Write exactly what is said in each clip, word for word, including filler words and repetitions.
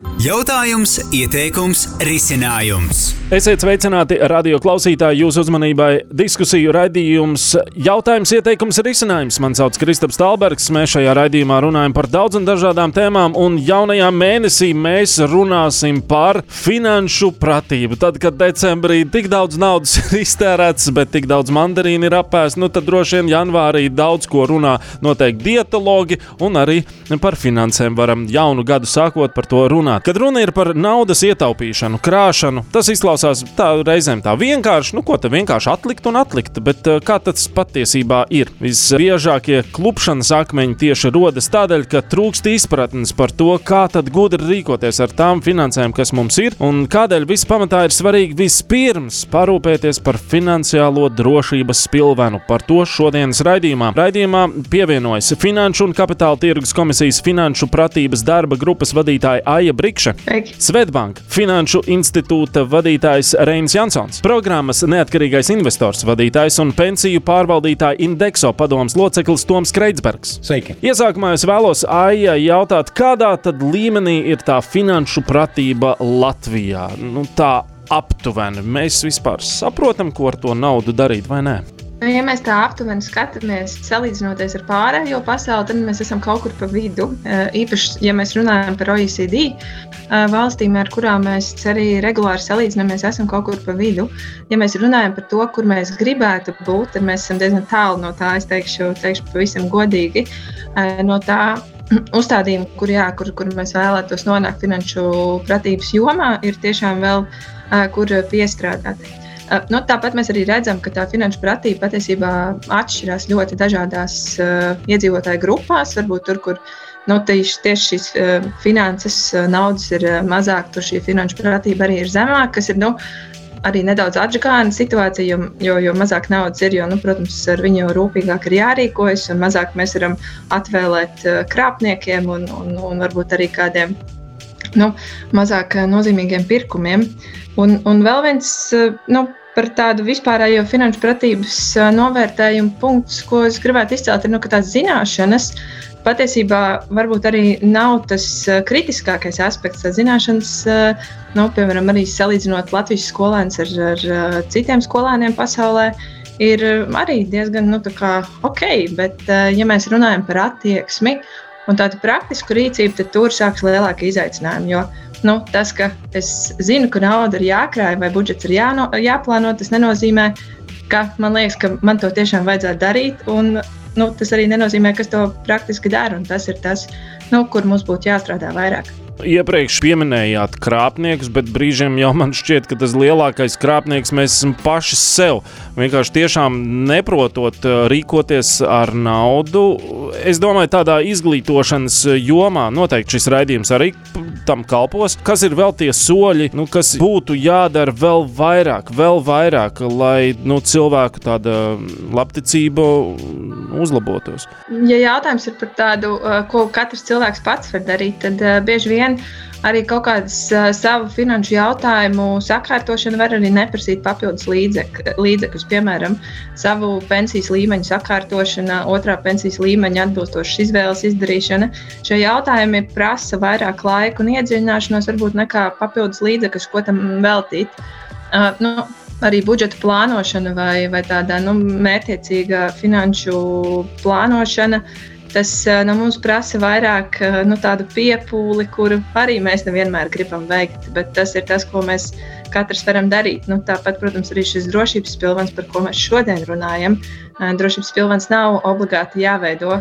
Jautājums, ieteikums, risinājums. Esiet sveicināti, radio klausītāji, jūsu uzmanībai diskusiju raidījums Jautājums, ieteikums, risinājums. Man sauc Kristaps Talbergs, mēs šajā raidījumā runājam par daudz un dažādām tēmām, un jaunajā mēnesī mēs runāsim par finanšu pratību. Tad, kad decembrī tik daudz naudas ir iztērēts, bet tik daudz mandarīni ir apēst, nu tad droši vien janvārī daudz ko runā noteikti dietologi, un arī par finansēm varam jaunu gadu sākot par to runāt. Kad runa ir par naudas ietaupīšanu, krāšanu, tas izklausās tā reizēm tā vienkārši, nu ko te vienkārši atlikt un atlikt, bet kā tas patiesībā ir? Visbiežākie klupšanas akmeņi tieši rodas tādēļ, ka trūkst izpratnes par to, kā tad gudri rīkoties ar tām finansēm, kas mums ir, un kādēļ viss pamatā ir svarīgi vispirms parūpēties par finansiālo drošības spilvenu. Par to šodienas raidījumā. Raidījumā pievienojas Finanšu un Kapitāla tirgus komisijas finanšu pratības darba grupas vadītāja Aija Brikša, Swedbank Finanšu institūta vadītājs Reinis Jansons, programmas neatkarīgais investors vadītājs un pensiju pārvaldītāja Indexo padomes loceklis Toms Kreidsbergs. Sveiki! Iesākumā es vēlos Aijai jautāt, kādā tad līmenī ir tā finanšu pratība Latvijā? Nu tā aptuveni. Mēs vispār saprotam, ko ar to naudu darīt, vai nē? Ja mēs tā aptuveni skatāmies, salīdzinoties ar pārējo pasauli, tad mēs esam kaut kur pa vidu. Īpaši, ja mēs runājam par O E C D valstīm, ar kurām mēs arī regulāri salīdzinamies, esam kaut kur pa vidu. Ja mēs runājam par to, kur mēs gribētu būt, tad mēs esam diezgan tālu no tā, es teikšu, teikšu pavisam godīgi, no tā uzstādījuma, kur, jā, kur, kur mēs vēlētos nonākt finanšu pratības jomā, ir tiešām vēl kur piestrādāt. Nu, tāpat mēs arī redzam, ka tā finanšu pratība patiesībā atšķirās ļoti dažādās uh, iedzīvotāju grupās. Varbūt tur, kur nu, tieši, tieši šīs uh, finanses uh, naudas ir uh, mazāk, tur šī finanšu pratība arī ir zemāka, kas ir nu, arī nedaudz atžagāna situācija, jo, jo, jo mazāk naudas ir, jo, nu, protams, ar viņu rūpīgāk ir jārīkojas, un mazāk mēs varam atvēlēt uh, krāpniekiem un, un, un varbūt arī kādiem nu, mazāk nozīmīgiem pirkumiem. Un, un vēl viens nu, par tādu vispārējo finanšu pratības novērtējumu punkts, ko es gribētu izcelt, ir, nu, ka tās zināšanas patiesībā varbūt arī nav tas kritiskākais aspekts. Tās zināšanas, nu, piemēram, arī salīdzinot Latvijas skolēnus ar, ar citiem skolēniem pasaulē, ir arī diezgan nu, tā kā ok, bet ja mēs runājam par attieksmi un tādu praktisku rīcību, tad tur sāks lielākie izaicinājumi, jo nu, tas, ka es zinu, ka nauda ir jākrāj vai budžets ir jāno, jāplāno, tas nenozīmē, ka man liekas, ka man to tiešām vajadzētu darīt, un nu, tas arī nenozīmē, kas to praktiski dara, un tas ir tas, nu, kur mums būtu jāstrādā vairāk. Iepriekš pieminējāt krāpniekus, bet brīžiem jau man šķiet, ka tas lielākais krāpnieks mēs esam paši sev. Vienkārši tiešām neprotot rīkoties ar naudu. Es domāju, tādā izglītošanas jomā noteikti šis raidījums arī tam kalpos. Kas ir vēl tie soļi, nu, kas būtu jādara vēl vairāk, vēl vairāk, lai nu, cilvēku tāda labticība uzlabotos? Ja jautājums ir par tādu, ko katrs cilvēks pats var darīt, tad bieži vien arī kaut kādas uh, savu finanšu jautājumu sakārtošanu var arī neprasīt papildus līdzek, līdzekļus. Piemēram, savu pensijas līmeņu sakārtošana, otrā pensijas līmeņa atbilstošas izvēles izdarīšana. Šie jautājumi prasa vairāk laika un iedziļināšanos, varbūt nekā papildus līdzekļus, ko tam veltīt. Uh, nu, arī budžeta plānošana vai, vai tāda nu, mērķiecīga finanšu plānošana. Tas no mums prasa vairāk nu, tādu piepūli, kuru arī mēs nevienmēr gribam veikt, bet tas ir tas, ko mēs katrs varam darīt. Nu, tāpat, protams, arī šis drošības pilvens, par ko mēs šodien runājam. Drošības pilvens nav obligāti jāveido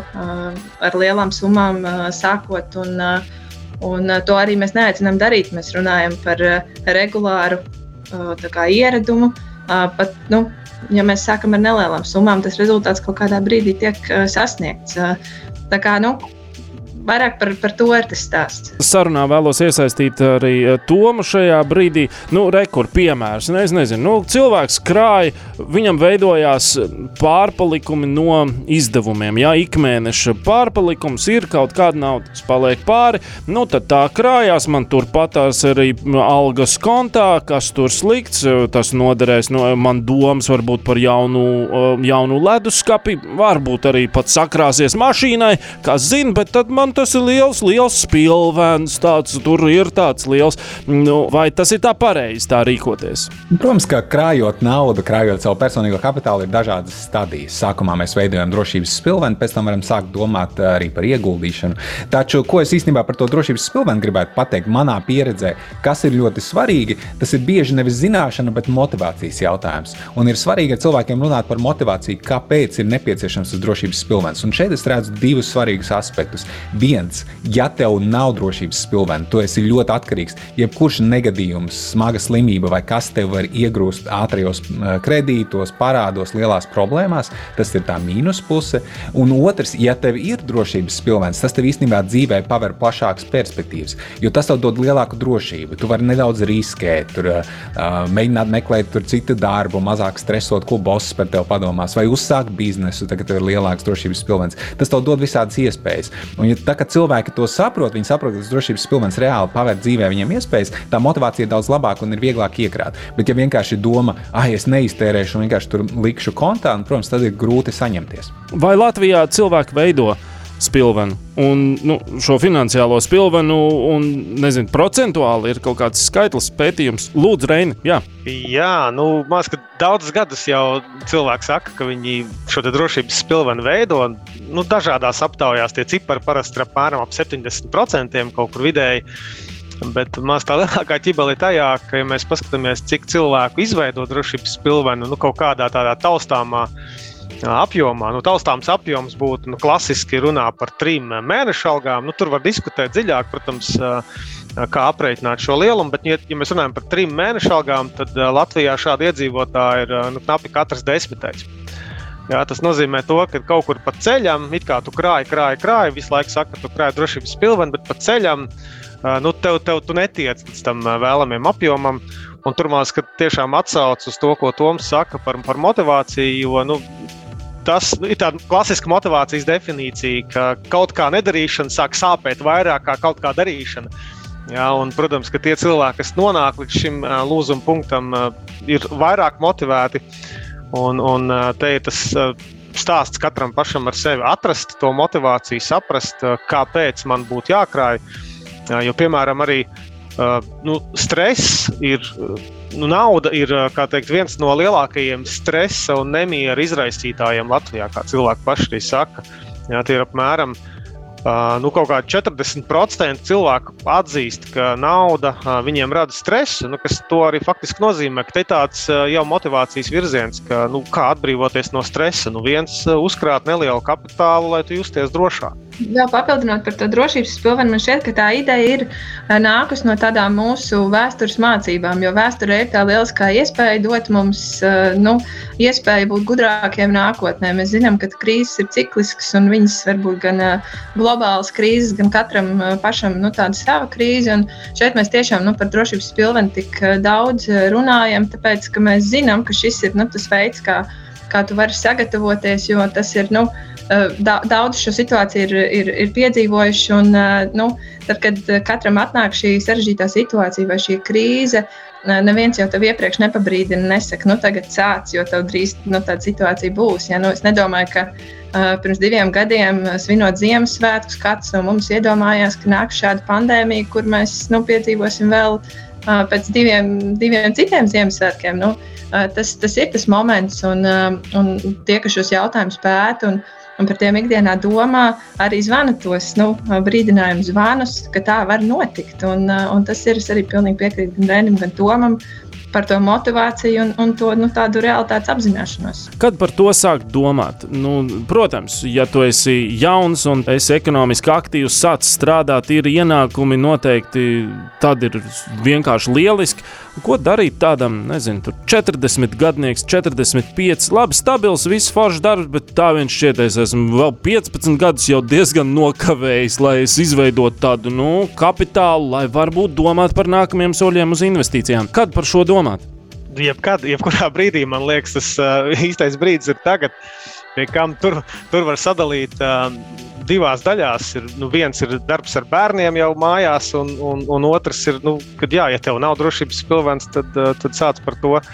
ar lielām summām sākot, un, un to arī mēs neaicinām darīt. Mēs runājam par regulāru tā kā, ieradumu, pat, nu, ja mēs sākam ar nelielām summām, tas rezultāts kaut kādā brīdī tiek uh, sasniegts. Uh, tā kā, nu, vairāk par, par to ir tas stāsts. Sarunā vēlos iesaistīt arī Tomu šajā brīdī. Nu, rekur piemērs. Ne, es nezinu, nu, cilvēks krāja, viņam veidojās pārpalikumi no izdevumiem. Jā, ikmēneša pārpalikums ir kaut kāda nauda, kas paliek pāri. Nu, tad tā krājās, man tur patās arī algas kontā, kas tur slikts. Tas noderēs, no, man domas varbūt par jaunu, jaunu leduskapi, varbūt arī pat sakrāsies mašīnai, kas zina, bet tad man tas ir liels, liels spilvens, tāds, tur ir tāds liels. Nu, vai tas ir tā pareizi tā rīkoties? Protams, ka krājot naudu, krājot savu personīgo kapitālu, ir dažādas stadijas. Sākumā mēs veidojam drošības spilveni, pēc tam varam sākt domāt arī par ieguldīšanu. Taču, ko es īstenībā par to drošības spilveni gribētu pateikt, manā pieredzē, kas ir ļoti svarīgi, tas ir bieži nevis zināšana, bet motivācijas jautājums. Un ir svarīgi ar cilvēkiem runāt par motivāciju, kāpēc ir nepieciešams tas drošības spilvens. Un šeit es redzu divus svarīgus aspektus. Viens, ja tev nav drošības spilvena, tu esi ļoti atkarīgs. Jebkurš negadījums, smaga slimība vai kas tev var iegrūst ātrajos kredītos, parādos, lielās problēmās, tas ir tā mīnus puse. Un otrs, ja tev ir drošības spilvens, tas tev īstenībā dzīvē paver plašākas perspektīvas, jo tas tev dod lielāku drošību. Tu vari nedaudz riskēt, tur, uh, mēģināt meklēt tur citu darbu, mazāk stresot, ko boss par tev padomās, vai uzsākt biznesu, tagad tev ir lielāks drošības spilvens. Tas tev dod visādas iespējas. Un ja tā, ka cilvēki to saprot, viņi saprot, ka tas drošības spilvens reāli pavēr dzīvē viņiem iespējas, tā motivācija ir daudz labāka un ir vieglāk iekrāt. Bet ja vienkārši doma, ah, es neiztērēšu un vienkārši tur likšu kontā, un, protams, tad ir grūti saņemties. Vai Latvijā cilvēki veido spilvenu un nu, šo finansiālo spilvenu un, nezinu, procentuāli ir kaut kāds skaitlis pētījums? Lūdzu, Reini, jā. Jā, nu, mās, ka daudzus gadus jau cilvēki saka, ka viņi šo te drošības spilvenu veido. Nu, dažādās aptaujās tie cipari parasti ir apmēram ap septiņdesmit procenti kaut kur vidēji. Bet mās tā lielākā ķibeli ir tajā, ka, ja mēs paskatāmies, cik cilvēku izveido drošības spilvenu, nu, kaut kādā tādā taustāmā apjomā. Nu, taustāms apjoms būtu nu, klasiski runā par trim mēnešu algām. Nu, tur var diskutēt dziļāk, protams, kā aprēķināt šo lielumu, bet, ja, ja mēs runājam par trim mēnešu algām, tad Latvijā šādi iedzīvotāji ir nu, knapi katrs desmitais. Jā, tas nozīmē to, ka kaut kur pa ceļam, it kā tu krāji, krāji, krāji, visu laiku saka, ka tu krāji drošības spilveni, bet pa ceļam nu, tev, tev tu netiec līdz tam vēlamiem apjomam. Un tur man skat tiešām atsauc uz to, ko Toms saka par, par motivāciju, jo nu, tas ir tāda klasiska motivācijas definīcija, ka kaut kā nedarīšana sāk sāpēt vairāk kā kaut kā darīšana. Jā, un, protams, ka tie cilvēki, kas nonāk līdz šim lūzuma punktam, ir vairāk motivēti. Un, un te ir tas stāsts katram pašam ar sevi atrast to motivāciju, saprast, kāpēc man būtu jākrāj. Jo, piemēram, arī nu, stress ir, nu, nauda ir, kā teikt, viens no lielākajiem stresa un nemiera izraisītājiem Latvijā, kā cilvēki paši arī saka. Jā, tie ir apmēram nu, kaut kā četrdesmit procenti cilvēku atzīst, ka nauda viņiem rada stresu, nu, kas to arī faktiski nozīmē, ka te tāds jau motivācijas virziens, ka, nu, kā atbrīvoties no stresa. Nu, viens uzkrāt nelielu kapitālu, lai tu justies drošāk. Vēl papildinot par to drošības spilveni, man šķiet, ka tā ideja ir nākus no tādām mūsu vēstures mācībām, jo vēsture ir tā lieliskā iespēja dot mums nu, iespēju būt gudrākiem nākotnē. Mēs zinām, ka krīzes ir cikliskas un viņas varbūt gan globālas krīzes, gan katram pašam nu, tāda sava krīze. Un šeit mēs tiešām nu, par drošības spilveni tik daudz runājam, tāpēc, ka mēs zinām, ka šis ir nu, tas veids, kā, kā tu vari sagatavoties, jo tas ir, nu, daudz šo situāciju ir, ir, ir piedzīvojuši, un nu, tad, kad katram atnāk šī sarežģītā situācija vai šī krīze, neviens jau tev iepriekš nepabrīdina, nesaka, nu tagad sāc, jo tev drīz nu, tāda situācija būs. Ja? Nu, es nedomāju, ka uh, pirms diviem gadiem svinot Ziemassvētkus, kāds no mums iedomājās, ka nāk šāda pandēmija, kur mēs nu, piedzīvosim vēl uh, pēc diviem, diviem citiem Ziemassvētkiem. Nu, uh, tas, tas ir tas moments, un, uh, un tie, kas šos jautājumus pēta un Un par tiem ikdienā domā, arī zvana tos nu, brīdinājumu zvanus, ka tā var notikt. Un, un tas ir, es arī pilnīgi piekrītu gan Reinim, gan Tomam par to motivāciju un, un to nu, tādu realitātes apzināšanos. Kad par to sākt domāt? Nu, protams, ja tu esi jauns un esi ekonomiski aktīvs, sāc strādāt, ir ienākumi noteikti, tad ir vienkārši lieliski. Ko darīt tādam, nezinu, tur četrdesmit gadnieks, četrdesmit pieci, labi, stabils, viss foršs darbs, bet tā viens šķiet, es esmu vēl piecpadsmit gadus jau diezgan nokavējis, lai es izveidotu tādu, nu, kapitālu, lai varbūt domāt par nākamajiem soļiem uz investīcijām. Kad par šo domāt? Jebkad, jebkurā brīdī, man liekas, tas uh, īstais brīdis ir tagad, pie kam tur, tur var sadalīt uh, divās daļās. Ir, nu, viens ir darbs ar bērniem jau mājās, un, un, un otrs ir, nu, kad jā, ja tev nav drošības spilvens, tad, uh, tad sāc par to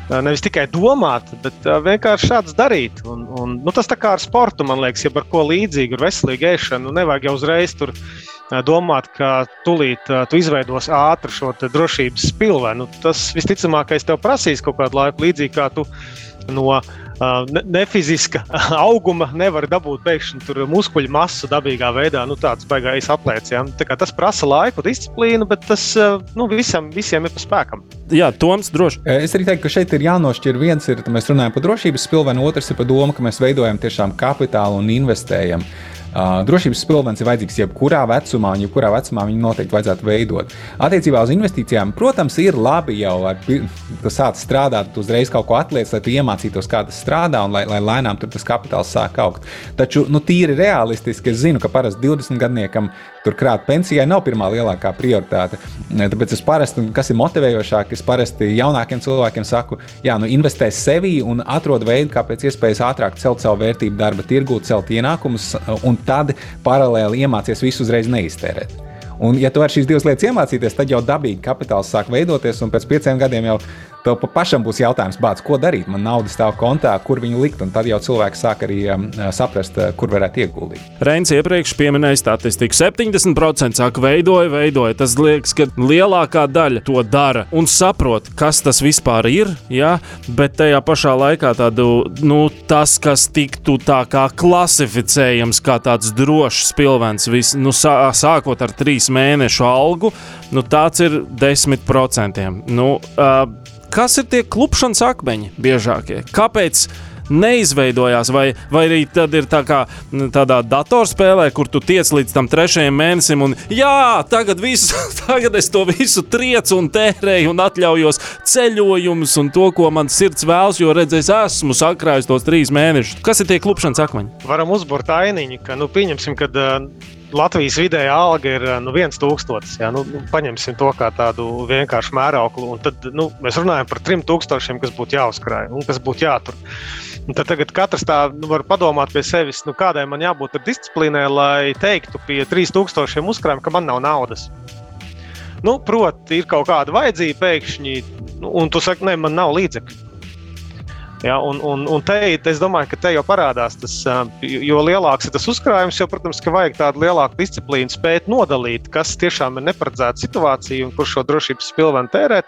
nevis tikai domāt, bet vienkārši šāds darīt. Un, un, nu, tas tā kā ar sportu, man liekas, ja ar ko līdzīgu, ar veselīgu ēšanu, nu, nevajag jau uzreiz tur domāt, ka tūlīt tu izveidos ātri šo te drošības spilvenu. Tas visticamākais tev prasīs kaut kādu laiku, līdzīgi kā tu no ne, nefiziska auguma nevar dabūt pēkšņi tur muskuļu masu dabīgā veidā, nu tāds baigais aplēts, ja? Tā kā tas prasa laiku, disciplīnu, bet tas, nu, visam, visiem ir pa spēkam. Jā, Toms, droši. Es arī teiktu, ka šeit ir jānošķir. Viens ir, mēs runājam par drošības spilvenu, otrs ir par domu, ka mēs veidojam tiešām kapitālu un investējam. Uh, drošības spilvens ir vajadzīgs jebkurā vecumā, un jebkurā vecumā viņu noteikti vajadzētu veidot. Attiecībā uz investīcijām, protams, ir labi jau, ar, tu sāc strādāt, tu uzreiz kaut ko atliec, lai tu iemācītos, kā tas strādā, un lai, lai lēnām tur tas kapitāls sāk augt. Taču, nu, tīri realistiski, es zinu, ka parasti divdesmit gadniekam tur krāt pensijai nav pirmā lielākā prioritāte. Tāpēc es parasti, kas ir motivējošāk, es parasti jaunākiem cilvēkiem saku, jā, nu, investē sevī un atrod veidu, kā pēc iespējas ātrāk celt savu vērtību darba tirgū, celt ienākumus, un tad paralēli iemācies visu uzreiz neiztērēt. Un, ja tu vari šīs divas lietas iemācīties, tad jau dabīgi kapitāls sāk veidoties, un pēc pieciem gadiem jau tev pašam būs jautājums, bāc, ko darīt? Man nauda stāv kontā, kur viņu likt, un tad jau cilvēks sāk arī um, saprast, kur varētu ieguldīt. Reins iepriekš pieminēja statistiku. septiņdesmit procenti saka, veidoja, veidoja. Tas liekas, ka lielākā daļa to dara un saprot, kas tas vispār ir, ja? Bet tajā pašā laikā tādu, nu, tas, kas tiktu tā kā klasificējams kā tāds drošs spilvens, vis, nu, sā, sākot ar trīs mēnešu algu, nu, tāds ir desmit procenti. Nu, uh, kas ir tie klupšanas akmeņi biežākie? Kāpēc neizveidojās? Vai, vai arī tad ir tā kā tādā datorspēlē, kur tu tiec līdz tam trešajam mēnesim un jā, tagad, visu, tagad es to visu triecu un tērēju un atļaujos ceļojumus un to, ko man sirds vēlas, jo redz, es esmu sakrājis tos trīs mēnešus. Kas ir tie klupšanas akmeņi? Varam uzburt ainiņu, ka, nu, pieņemsim, kad uh, Latvijas vidējā alga ir nu, viens tūkstotis. Ja? Nu, paņemsim to kā tādu vienkāršu mērauklu, un tad nu, mēs runājam par trim tūkstošiem, kas būtu jāuzkrāj un kas būtu jātur. Un tad tagad katrs tā nu, var padomāt pie sevis, nu, kādai man jābūt ar disciplīnai, lai teiktu pie trīs tūkstošiem uzkrājumiem, ka man nav naudas. Nu, proti, ir kaut kāda vajadzība pēkšņi, un tu saki, ne, man nav līdzekļu. Ja, un, un, un te, es domāju, ka te jau parādās tas, jo lielāks ir tas uzkrājums, jo, protams, ka vajag tādu lielāku disciplīnu spēt nodalīt, kas tiešām ir neparedzēta situācija un kur šo drošības spilvenu tērēt,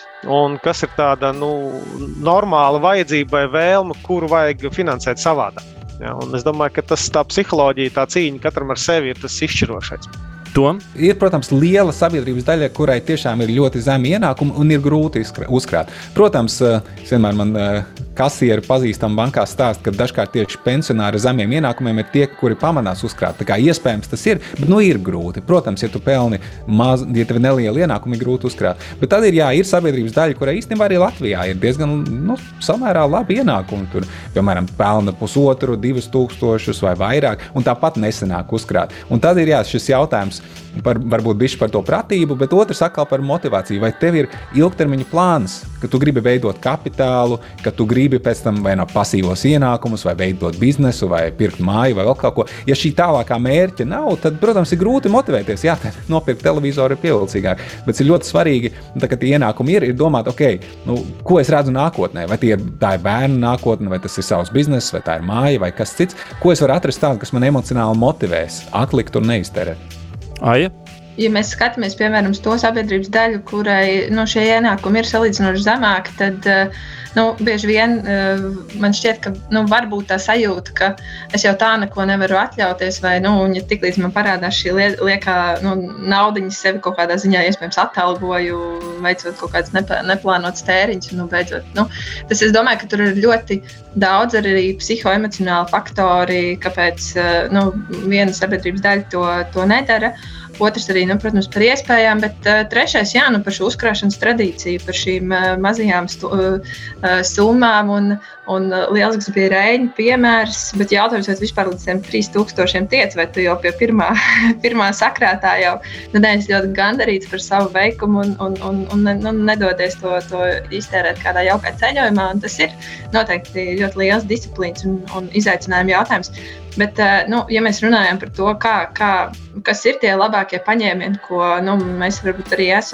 un kas ir tāda, nu, normāla vajadzība vai vēlme, kuru vajag finansēt savādāk. Ja, un es domāju, ka tas tā psiholoģija, tā cīņa katram ar sevi ir tas izšķirošais. Tom? Ir, protams, liela sabiedrības daļa, kurai tiešām ir ļoti zemi ienākumi un ir grūti uzkrāt. Protams, es vienmēr man kasieri pazīstam bankā stāst, ka dažkārt tieši pensionāri ar zemiem ienākumiem ir tie, kuri pamanās uzkrāt. Tā kā iespējams tas ir, bet nu ir grūti. Protams, ja tu pelni maz, ja tev ir neliela ienākumi, ir grūti uzkrāt. Bet tad ir, jā, ir sabiedrības daļa, kurai īstenībā arī Latvijā ir diezgan, nu, samērā labi ienākumi. Tur, piemēram, pelna pusotru, divus tūkstošus vai vairāk, un tāpat nesenāk uzkrāt. Un tad ir, jā, šis jautājums par, varbūt bišķi par to pratību, bet otrs atkal par motivāciju. Vai tev ir ilgtermiņa plāns, ka tu gribi veidot kapitālu, ka tu gribi pēc tam vai no pasīvos ienākumus, vai veidot biznesu, vai pirkt māju, vai vēl kaut ko. Ja šī tālākā mērķa nav, tad, protams, ir grūti motivēties. Jā, nopirkt televizoru ir pievilcīgāk, bet ir ļoti svarīgi, tā, kad tie ienākumi ir, ir domāt, ok, nu, ko es redzu nākotnē? Vai tie ir, tā ir bērnu nākotne, vai tas ir savs bizness, vai tā ir māja, vai kas cits? Ko es varu atrast tādu, kas man emocionāli motivēs, atlikt un neizterēt? Aija? Ja mēs skatāmies, piemēram, uz to sabiedrības daļu, kurai nu, šie ienākumi ir salīdzinoši zemāki, tad nu, bieži vien man šķiet, ka nu, var būt tā sajūta, ka es jau tā neko nevaru atļauties, vai nu, ja tiklīdz man parādās šī liekā nu, naudiņas sevi kaut kādā ziņā, iespējams, atalgoju, veicot kaut kādas neplānotas tēriņas. Nu, beidzot, nu, tas, es domāju, ka tur ir ļoti daudz arī psihoemocionāli faktori, kāpēc nu, viena sabiedrības daļa to, to nedara. Otrs arī, nu, protams, par iespējām, bet uh, trešais, jā, nu, par šo uzkrāšanas tradīciju, par šīm uh, mazajām stu, uh, summām, un, un uh, lielisks bija Reina piemērs, bet jautājums, vai vispār līdz tiem trīs tūkstošiem tiec, vai tu jau pie pirmā, pirmā sakrātā jau, nu, neesi ļoti gandarīts par savu veikumu un, un, un, un nu, nedodies to, to iztērēt kādā jaukā ceļojumā, un tas ir noteikti ļoti liels disciplīns un, un izaicinājuma jautājums. Bet, nu, ja mēs runājam par to, kā, kā, kas ir tie labākie paņēmieni, ko nu, mēs varbūt arī esam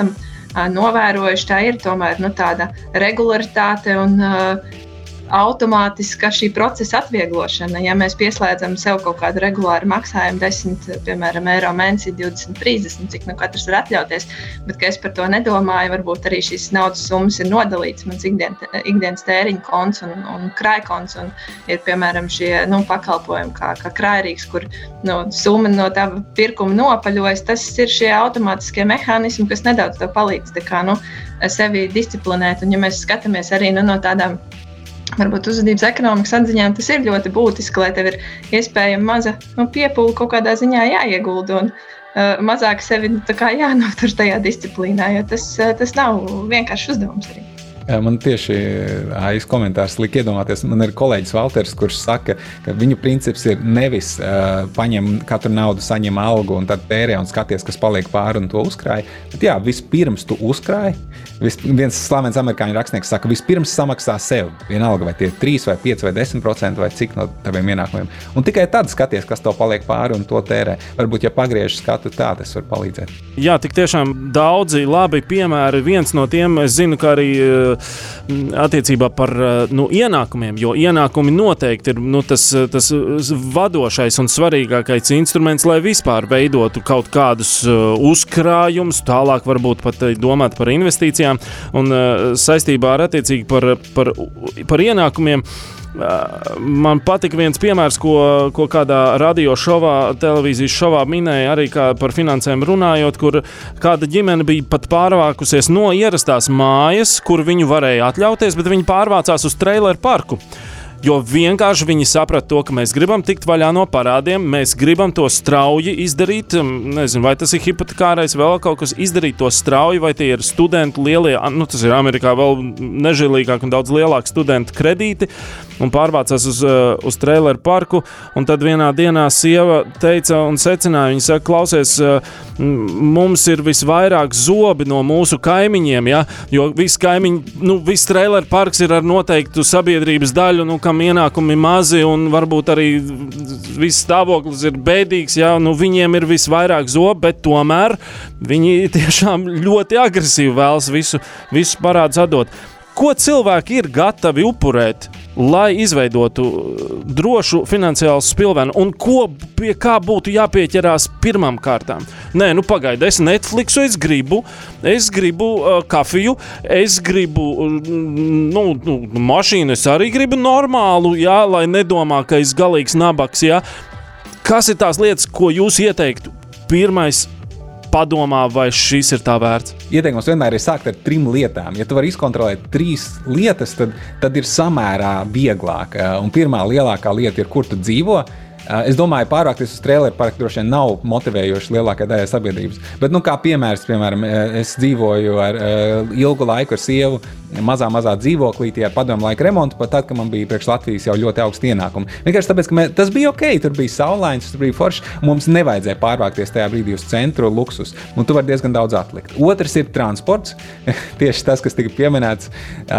novērojuši, tā ir tomēr nu, tāda regularitāte un uh, automātiska šī procesa atvieglošana. Ja mēs pieslēdzam sev kaut kādu regulāru maksājumu, desmit, piemēram, eiro mēnesī, divdesmit, trīsdesmit, cik nu katrs var atļauties, bet ka es par to nedomāju, varbūt arī šīs naudas summas ir nodalīts, mans ikdien, ikdienas tēriņu konts un, un krājkonts, un ir, piemēram, šie nu, pakalpojumi kā, kā krājrīks, kur nu, summa no tava pirkuma nopaļojas, tas ir šie automātiskie mehānismi, kas nedaudz tev palīdz tā kā, nu, sevi disciplinēt, un ja mēs skatāmies arī nu, no tādām varbūt uzvedības ekonomikas atziņām, tas ir ļoti būtiski, lai tev ir iespējama maza nu, piepūle kaut kādā ziņā jāiegulda un uh, mazāk sevi nu, tā kā jānotur tajā disciplīnā, jo tas, uh, tas nav vienkārši uzdevums arī. Man tieši aiz komentārs lika iedomāties, man ir kolēģis Valters, kurš saka, ka viņu princips ir nevis uh, paņem katru naudu, saņem algu un tad tērē un skaties, kas paliek pāri un to uzkrāj, bet jā, vispirms tu uzkrāj, vis, viens slavens amerikāņu rakstnieks saka, vispirms samaksā sev, vienalga vai tie trīs vai pieci vai desmit procenti vai cik no taviem ienākumiem, un tikai tad skaties, kas tev paliek pāri un to tērē. Varbūt, ja pagriež skatu tā, tas var palīdzēt. Jā, tik tiešām daudzi labi piemēri, viens no tiem, es zinu, ka arī attiecībā par nu, ienākumiem, jo ienākumi noteikti ir nu, tas, tas vadošais un svarīgākais instruments, lai vispār veidotu kaut kādus uzkrājumus, tālāk varbūt pat domāt par investīcijām un saistībā ar attiecīgi par, par, par ienākumiem. Man patika viens piemērs, ko, ko kādā radio šovā, televīzijas šovā minēja arī kā par finansēm runājot, kur kāda ģimene bija pat pārvākusies no ierastās mājas, kur viņu varēja atļauties, bet viņi pārvācās uz traileru parku. Jo vienkārši viņi saprata to, ka mēs gribam tikt vaļā no parādiem, mēs gribam to strauji izdarīt, nezinu, vai tas ir hipotekārais, vēl kaut kas, izdarīt to strauji, vai tie ir studenti lielie, nu tas ir Amerikā vēl nežēlīgāk un daudz lielāk studentu kredīti, un pārvācās uz, uz traileru parku, un tad vienā dienā sieva teica un secināja, viņa saka, klausies, mums ir visvairāk zobi no mūsu kaimiņiem, ja? Jo visi kaimiņi, nu viss traileru parks ir ar noteiktu sabiedrības daļu, nu kam ienākumi mazi un varbūt arī viss stāvoklis ir bēdīgs, ja? Nu viņiem ir visvairāk zobi, bet tomēr viņi tiešām ļoti agresīvi vēlas visu, visu parādus atdot. Ko cilvēki ir gatavi upurēt, lai izveidotu drošu finansiālu spilvenu, un ko, pie kā būtu jāpieķerās pirmām kārtām? Nē, nu pagaidi, es Netflixu, es gribu, es gribu uh, kafiju, es gribu, nu, nu, mašīnu, es arī gribu normālu, jā, lai nedomā, ka es galīgs nabaks, jā. Kas ir tās lietas, ko jūs ieteiktu? Pirmais, padomā, vai šis ir tā vērts? Ieteikums vienmēr ir sākt ar trim lietām. Ja tu vari izkontrolēt trīs lietas, tad, tad ir samērā vieglāk. Un pirmā lielākā lieta ir, kur tu dzīvo. Es domāju, pārvākties uz traileru parku droši vien nav motivējoši lielākajai daļai sabiedrības. Bet, nu, kā piemērs, piemēram, es dzīvoju ar ilgu laiku ar sievu mazā, mazā dzīvoklītī ar padomu laika remontu, pat tad, ka man bija priekš Latvijas jau ļoti augsti ienākumi. Vienkārši tāpēc, ka mē, tas bija ok, tur bija saulains, tur bija forši, mums nevajadzēja pārvākties tajā brīdī uz centru luksus, un tu vari diezgan daudz atlikt. Otrs ir transports, tieši tas, kas tika pieminēts.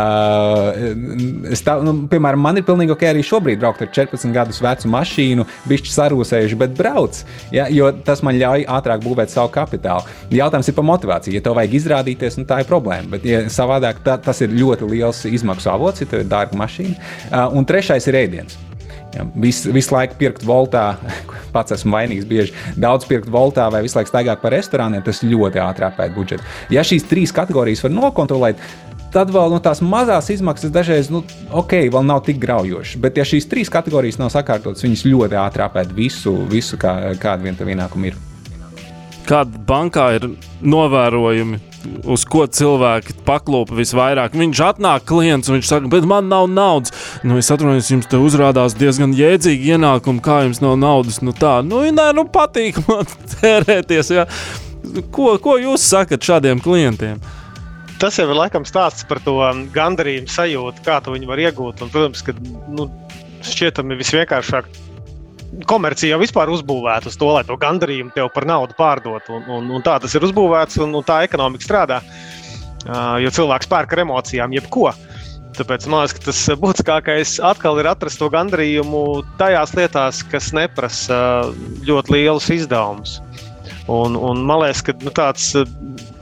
Uh, tā, nu, piemēram, man ir pilnīgi ok arī šobrīd braukt ar četrpadsmit gadus vecu mašīnu, bišķi sarūsējuši, bet brauc, ja, jo tas man ļauj ātrāk būvēt savu kapitālu. Jautājums ir par motivāciju. Ja tev vajag izrādīties, nu tā ir problēma, bet ja savādāk tā, tas ir ļoti liels izmaksu avots, ja tev ir dārga mašīna. Uh, un trešais ir ēdiens. Ja, vis, visu laiku pirkt voltā, pats esmu vainīgs bieži, daudz pirkt voltā vai visu laiku staigāt pa restorāniem, tas ļoti ātri apēd budžetu. Ja šīs trīs kategorijas var nokontrolēt, tad vēl no tās mazās izmaksas dažreiz, nu, ok, vēl nav tik graujoši. Bet ja šīs trīs kategorijas nav sakārtotas, viņas ļoti ātri apēd visu, visu kā, kāda vien tev ienākumi ir. Kāda bankā ir novērojumi, uz ko cilvēki paklūpa visvairāk? Viņš atnāk klients un viņš saka, bet man nav naudas. Nu, es atvainojos, jums te uzrādās diezgan jēdzīgi ienākumi, kā jums nav naudas. Nu tā, nu, nē, nu patīk man tērēties, ja. Ko, ko jūs sakat šādiem klientiem? Tas jau ir laikam stāsts par to gandarījumu sajūtu, kā tu viņu var iegūt. Un, protams, ka nu, šķietami visvienkāršāk komercija jau vispār uzbūvēta uz to, lai to gandarījumu tev par naudu pārdot. Un, un, un tā tas ir uzbūvēts un, un tā ekonomika strādā. Uh, jo cilvēks pērk ar emocijām jebko. Tāpēc man liekas, ka tas būtiskākais atkal ir atrast to gandarījumu tajās lietās, kas neprasa ļoti lielus izdevumus. Un, un man liekas, ka nu, tāds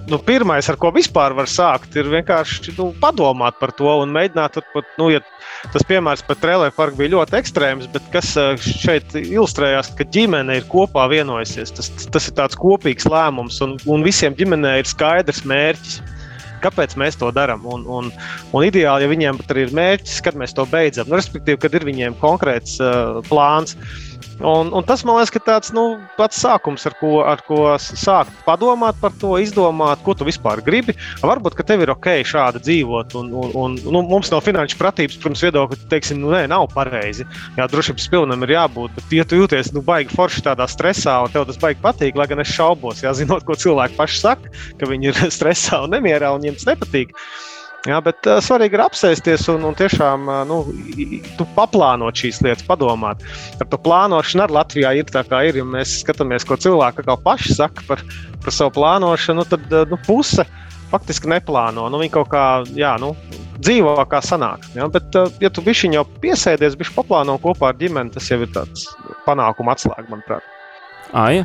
nu, pirmais, ar ko vispār var sākt, ir vienkārši nu, padomāt par to un mēģināt, pat, nu, ja tas piemērs par traileru parku bija ļoti ekstrēms, bet kas šeit ilustrējās, ka ģimene ir kopā vienojusies. Tas, tas ir tāds kopīgs lēmums un, un visiem ģimenē ir skaidrs mērķis. Kāpēc mēs to darām? Un, un, un ideāli, ja viņiem pat arī ir mērķis, kad mēs to beidzam. Nu, respektīvi, kad ir viņiem konkrēts uh, plāns. Un, un tas, man liekas, ka tāds nu, pats sākums, ar ko, ar ko sākt padomāt par to, izdomāt, ko tu vispār gribi. Varbūt, ka tev ir ok šādi dzīvot. Un, un, un nu, mums no finanšu pratības, protams, viedokļa, teiksim, nu, nē, nav pareizi. Jā, drošības pilnam ir jābūt, bet ja tu jūties nu, baigi forši tādā stresā un tev tas baigi patīk, lai gan es šaubos, jā, zinot, ko cilvēki paši saka, ka viņi ir stresā un nemierā un viņiem tas nepatīk. Jā, bet uh, svarīgi ir apsēsties un, un tiešām uh, nu, tu paplānot šīs lietas, padomāt. Ar to plānošanu arī Latvijā ir tā kā ir, ja mēs skatāmies, ko cilvēki kā paši saka par, par savu plānošanu, tad uh, nu, puse faktiski neplāno. Nu, viņi kaut kā, jā, nu, dzīvo kā sanāk. Jā, bet, uh, ja tu bišķiņ jau piesēdies, bišķi paplāno kopā ar ģimeni, tas jau ir tāds panākuma atslēga, manuprāt. Aija?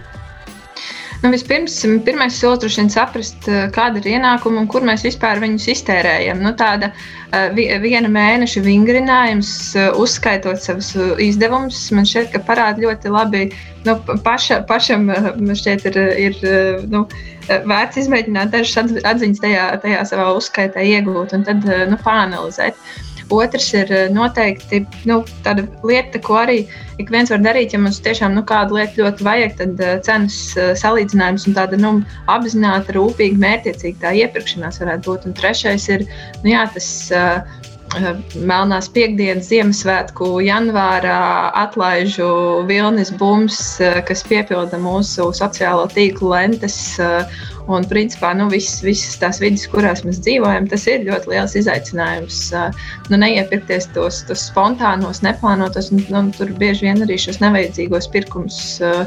Nu, vispirms, pirmais solis droši vien saprast, kāda ir ienākuma un kur mēs vispār viņus iztērējam. Nu, tāda viena mēneša vingrinājums, uzskaitot savus izdevumus, man šķiet, ka parāda ļoti labi, nu, paša, pašam man šķiet ir, ir nu, vērts izmēģināt dažas atziņas tajā, tajā savā uzskaitā iegūt un tad nu, pāanalizēt. Otrs ir noteikti nu, tāda lieta, ko arī ik viens var darīt, ja mums tiešām nu, kādu lietu ļoti vajag, tad cenas salīdzinājums un tāda nu, apzināta, rūpīga, mērķiecīga tā iepirkšanās varētu būt. Un trešais ir nu, jā, tas uh, melnās piekdienas, Ziemassvētku, janvārā atlaižu vilnis bums, uh, kas piepilda mūsu sociālo tīklu lentes. Uh, Un, principā, nu, viss, visas tās vidas, kurās mēs dzīvojam, tas ir ļoti liels izaicinājums. Nu, neiepirkties tos, tos spontānos, neplānotos, un nu, tur bieži vien arī šos nevajadzīgos pirkumus uh,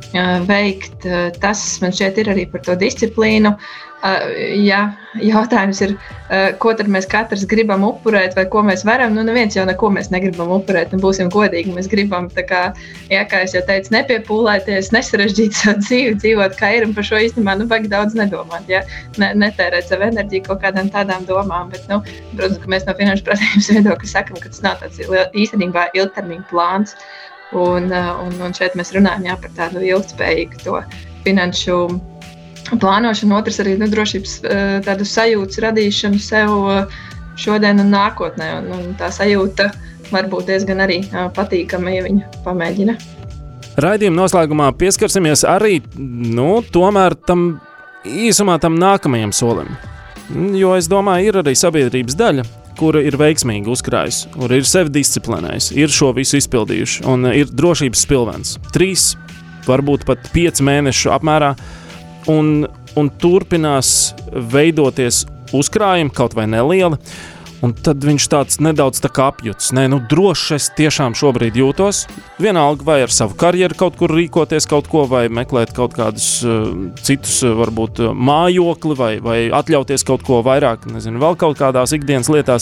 veikt. Tas, man šķiet, ir arī par to disciplīnu. Uh, ja jautājums ir, uh, ko tad mēs katrs gribam upurēt vai ko mēs varam, nu neviens jau neko mēs negribam upurēt, nu būsim godīgi, mēs gribam, tā kā, jā, kā es jau teicu, nepiepūlēties, nesarežģīt savu dzīvi, dzīvot kā ir un par šo īstenībā, nu vajag daudz nedomāt, ja, ne, netērēt savu enerģiju kaut kādām tādām domām, bet, nu, protams, ka mēs no finanšu pratības viedokļa sakam, ka tas nav tāds īstenībā ilgtermiņa plāns, un, un, un šeit mēs runājam, jā, par tādu ilgtspējīgu to finanšu plānošanu, otrs arī nu, drošības tādu sajūtas radīšanu sev šodien un nākotnē. Un, un tā sajūta var būt diezgan arī patīkama, ja viņa pamēģina. Raidījuma noslēgumā pieskarsimies arī, nu, tomēr tam īsumā tam nākamajam solim. Jo es domāju, ir arī sabiedrības daļa, kura ir veiksmīgi uzkrājusi, kura ir sevi disciplinējusi, ir šo visu izpildījuši un ir drošības spilvens. Trīs, varbūt pat pieci mēnešu apmērā. Un, un turpinās veidoties uzkrājumi, kaut vai nelieli, un tad viņš tāds nedaudz tā kā apjuts. Nē, nu droši es tiešām šobrīd jūtos, vienalga vai ar savu karjeru kaut kur rīkoties kaut ko, vai meklēt kaut kādus uh, citus, uh, varbūt uh, mājokli, vai, vai atļauties kaut ko vairāk, nezinu, vēl kaut kādās ikdienas lietās.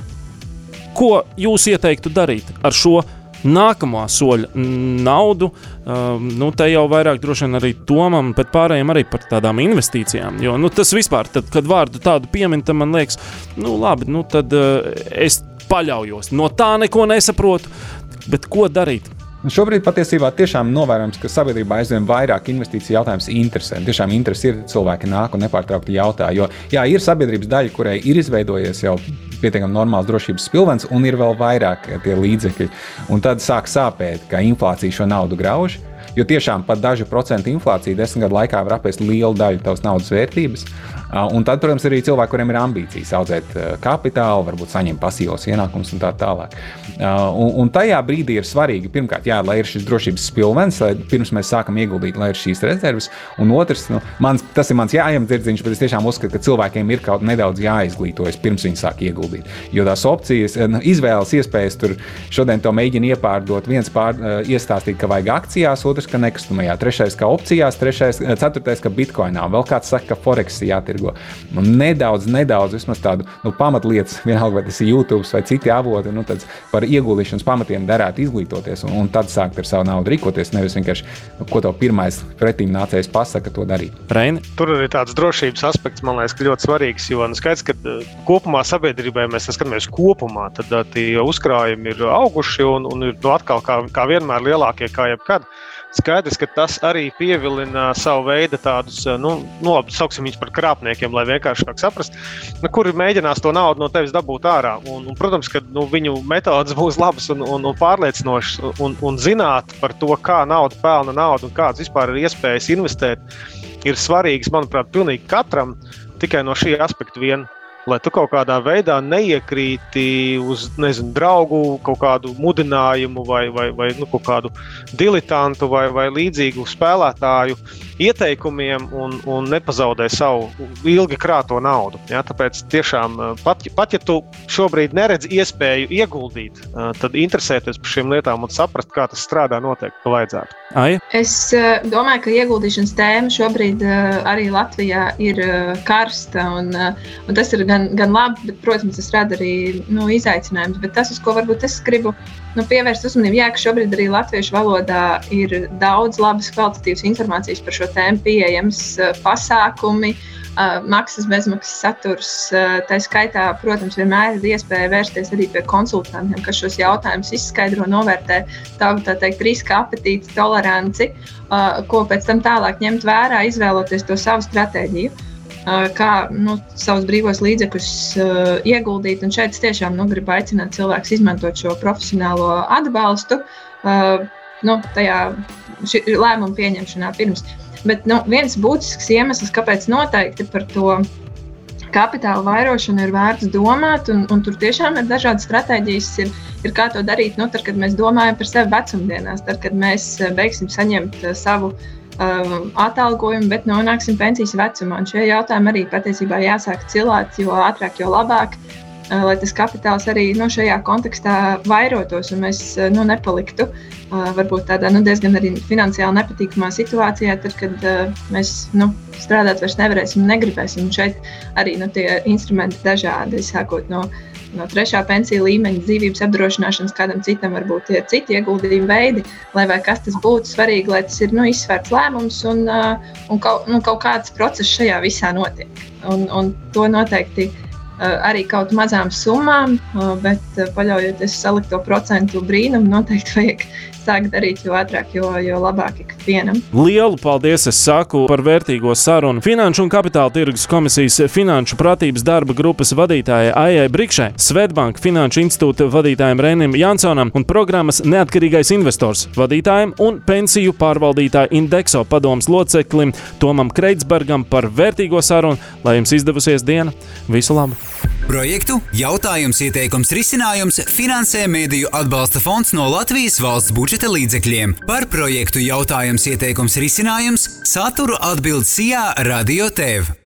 Ko jūs ieteiktu darīt ar šo nākamā soļa naudu? Um, nu, te jau vairāk droši vien arī domam, bet pārējiem arī par tādām investīcijām. Jo nu, tas vispār, tad, kad vārdu tādu piemin, tad man liekas, nu labi, nu tad uh, es paļaujos. No tā neko nesaprotu, bet ko darīt? Šobrīd patiesībā tiešām novērojams, ka sabiedrībā aizvien vairāk investīciju jautājums interesē. Tiešām interesi ir, cilvēki nāk un nepārtraukti jautā, jo jā, ir sabiedrības daļa, kurai ir izveidojies jau pietiekami normāls drošības spilvens un ir vēl vairāk tie līdzekļi. Un tad sāk sāpēt, ka inflācija šo naudu grauž, jo tiešām pat dažu procentu inflācija desmit gadu laikā var apēst lielu daļu tavas naudas vērtības. Un tad, protams, ir arī cilvēki, kuriem ir ambīcijas audzēt kapitālu, varbūt saņemt pasīvos ienākumus un tā tālāk. Un, un tajā brīdī ir svarīgi, pirmkārt, jā, lai ir šis drošības spilvens, lai pirms mēs sākam ieguldīt, lai ir šīs rezerves, un otrs, nu, mans, tas ir mans jāiemdzirdziņš, bet es tiešām uzskatu, ka cilvēkiem ir kaut nedaudz jāizglītojas, pirms viņi sāk ieguldīt. Jo tās opcijas, izvēles iespējas tur šodien to mēģina iepārdot, viens pār, iestāstīt, ka vajag akcijās, otrs, ka nekustamajā, trešais, ka opcijās, trešais, ceturtais, ka bitcoinā, vēl kāds saka, ka forex jātirgo. jāsagatavo. Nu, nedaudz, nedaudz vismaz tādu nu, pamatlietas, vienalga vai tas ir YouTube vai citi avoti, nu, par ieguldīšanas pamatiem derētu izglītoties un, un tad sākt ar savu naudu rīkoties, nevis vienkārši, nu, ko tev pirmais pretīm nācējs pasaka, to darīt. Reini? Tur arī tāds drošības aspekts, man liekas, ka ļoti svarīgs, jo nu, skaidrs, ka kopumā sabiedrībai mēs skatāmies kopumā, tad tie uzkrājumi ir auguši un, un ir nu, atkal kā, kā vienmēr lielākie kā jebkad. Skaidrs, ka tas arī pievilina savu veidu tādus, nu, nu labi, sauksim viņus par krāpniekiem, lai vienkāršāk saprast, nu, kuri mēģinās to naudu no tevis dabūt ārā. Un, un protams, ka nu, viņu metodas būs labas un, un, un pārliecinošas un, un zināt par to, kā nauda pelna naudu un kāds vispār ir iespējas investēt, ir svarīgs, manuprāt, pilnīgi katram tikai no šī aspekta vien. Lai tu kaut kādā veidā neiekrīti uz, nezinu, draugu kaut kādu mudinājumu vai, vai, vai nu, kaut kādu diletantu vai, vai līdzīgu spēlētāju ieteikumiem un, un nepazaudē savu ilgi krāto naudu. Ja? Tāpēc tiešām pat, pat ja tu šobrīd neredz iespēju ieguldīt, tad interesēties par šīm lietām un saprast, kā tas strādā noteikti, ka vajadzētu. Aija? Es domāju, ka ieguldīšanas tēma šobrīd arī Latvijā ir karsta un, un tas ir gan, gan labi, bet, protams, tas rada arī nu, izaicinājums. Bet tas, uz ko varbūt es gribu nu, pievērst uzmanību, jā, ka šobrīd arī latviešu valodā ir daudz labas kvalitatīvas informācijas par šo tēmu pieejams, pasākumi, maksas bezmaksas saturs. Tā skaitā, protams, vienmēr ir iespēja vērsties arī pie konsultantiem, kas šos jautājumus izskaidro, novērtē tavu, tā teikt, riska apetīti, toleranci, ko pēc tam tālāk ņemt vērā, izvēloties to savu stratēģiju. Kā nu, savus brīvos līdzekļus uh, ieguldīt. Un šeit es tiešām nu, gribu aicināt cilvēkus izmantot šo profesionālo atbalstu uh, nu, tajā lēmumu pieņemšanā pirms. Bet nu, viens būtisks iemesls, kāpēc noteikti par to kapitāla vairošanu ir vērts domāt, un, un tur tiešām ir dažādas stratēģijas, ir, ir kā to darīt, nu, tad, kad mēs domājam par sevi vecumdienās, tad, kad mēs beigsim saņemt savu atalgojumu, bet nonāksim pensijas vecumā. Un šie jautājumi arī patiesībā jāsāk cilāt, jo ātrāk, jo labāk, lai tas kapitāls arī nu, šajā kontekstā vairotos un mēs nu, nepaliktu varbūt tādā nu, diezgan arī finansiāli nepatīkamā situācijā, tad, kad mēs nu, strādāt vairs nevarēsim un negribēsim. Un šeit arī nu, tie instrumenti dažādi, sākot no no trešā pensiju līmeņa, dzīvības apdrošināšanas, kādam citam varbūt ir citi ieguldījumi veidi, lai vai kas tas būtu svarīgi, lai tas ir nu, izsvērts lēmums un, un kaut, nu, kaut kāds process šajā visā notiek. Un, un to noteikti arī kaut mazām summām, bet paļaujoties salikto procentu brīnumu, noteikti vajag sākt darīt, jo ātrāk, jo, jo labāk ikvienam. Lielu paldies, es saku, par vērtīgo sarunu Finanšu un Kapitāla tirgus komisijas finanšu pratības darba grupas vadītājai Aijai Brikšai, Swedbank Finanšu institūta vadītājiem Reinim Jansonam un programmas Neatkarīgais investors vadītājiem un pensiju pārvaldītāju Indexo padomas loceklim Tomam Kreitsbergam par vērtīgo sarunu, lai jums izdevusies diena. Visu labu! Projektu jautājums, ieteikums, risinājums finansē Mediju atbalsta fonds no Latvijas valsts budžeta līdzekļiem. Par projektu jautājums, ieteikums, risinājums saturu atbild Sijā Radio T V.